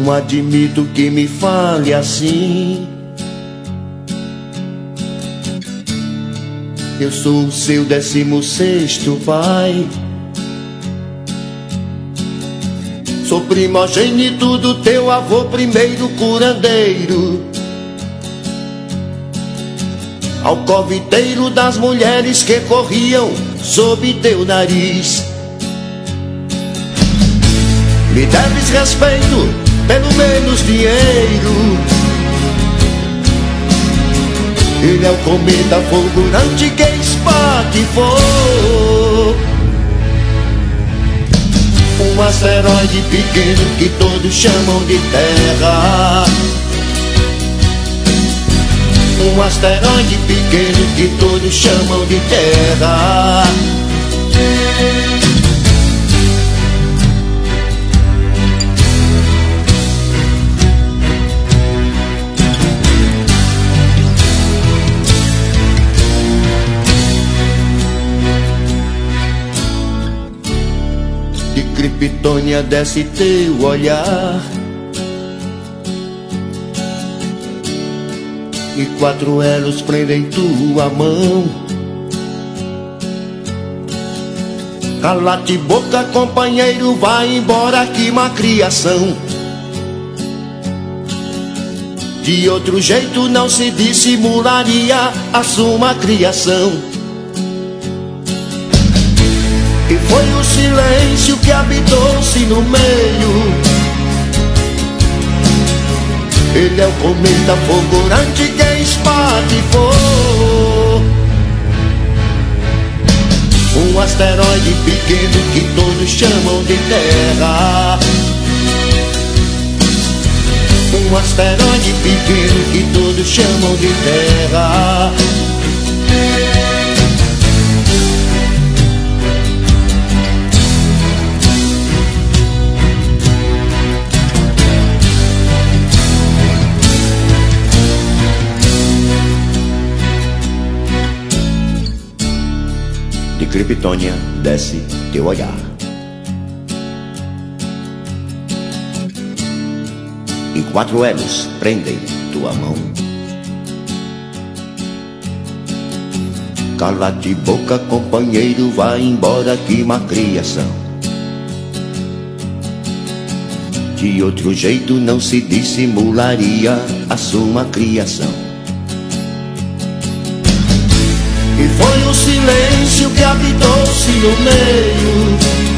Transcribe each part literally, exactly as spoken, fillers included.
Não admito que me fale assim. Eu sou o seu décimo sexto pai. Sou primogênito do teu avô, primeiro curandeiro, alcoviteiro das mulheres que corriam sob teu nariz. Me deves respeito, pelo menos dinheiro. Ele é o cometa fulgurante que espatifou um asteroide pequeno que todos chamam de Terra. Um asteroide pequeno que todos chamam de Terra. De Kryptônia desce teu olhar, e quatro elos prendem tua mão. Cala-te boca, companheiro, vai embora que má criação. De outro jeito não se dissimularia a sua criação. E foi o silêncio que habitou-se no meio. Ele é o cometa fulgurante que espatifou um asteroide pequeno que todos chamam de Terra. Um asteroide pequeno que todos chamam de Terra. De Kryptônia desce teu olhar, e quatro elos prendem tua mão. Cala-te boca, companheiro, vai embora que má criação. De outro jeito não se dissimularia a sua criação. E foi o silêncio que habitou-se no meio.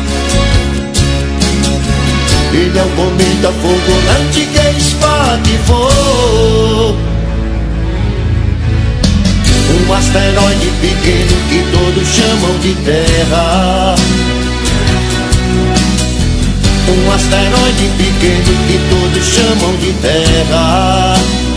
Ele é o cometa fulgurante que espatifou um asteroide pequeno que todos chamam de Terra. Um asteroide pequeno que todos chamam de Terra.